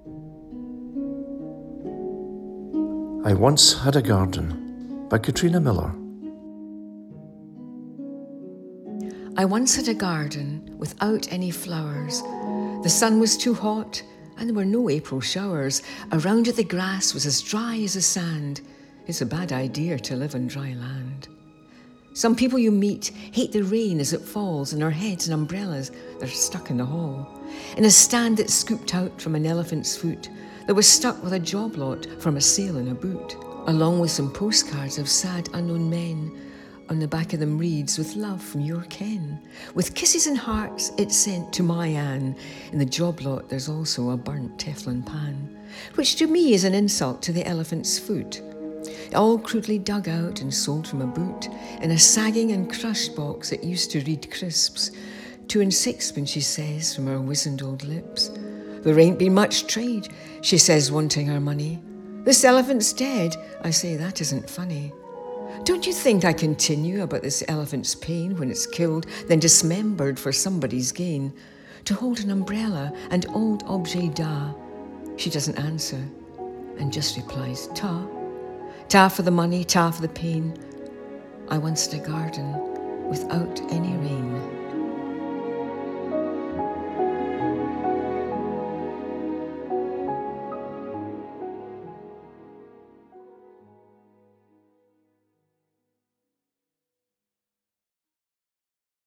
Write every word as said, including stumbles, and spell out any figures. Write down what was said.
I Once Had a Garden by Katrina Miller. I once had a garden without any flowers. The sun was too hot and there were no April showers. Around it the grass was as dry as the sand. It's a bad idea to live on dry land. Some people you meet hate the rain as it falls on their heads and umbrellas that are stuck in the hall. In a stand that's scooped out from an elephant's foot that was stuck with a job lot from a sale in a boot, along with some postcards of sad unknown men. On the back of them reads, "With love from your ken." With kisses and hearts it's sent to my Anne. In the job lot there's also a burnt Teflon pan, which to me is an insult to the elephant's foot. All crudely dug out and sold from a boot, in a sagging and crushed box that used to read crisps. Two and sixpence, she says, from her wizened old lips. There ain't been much trade, she says, wanting her money. This elephant's dead, I say, that isn't funny. Don't you think I continue about this elephant's pain when it's killed, then dismembered for somebody's gain? To hold an umbrella and old objet d'art. She doesn't answer and just replies, ta. Ta for the money, ta for the pain. I once had a garden without any rain.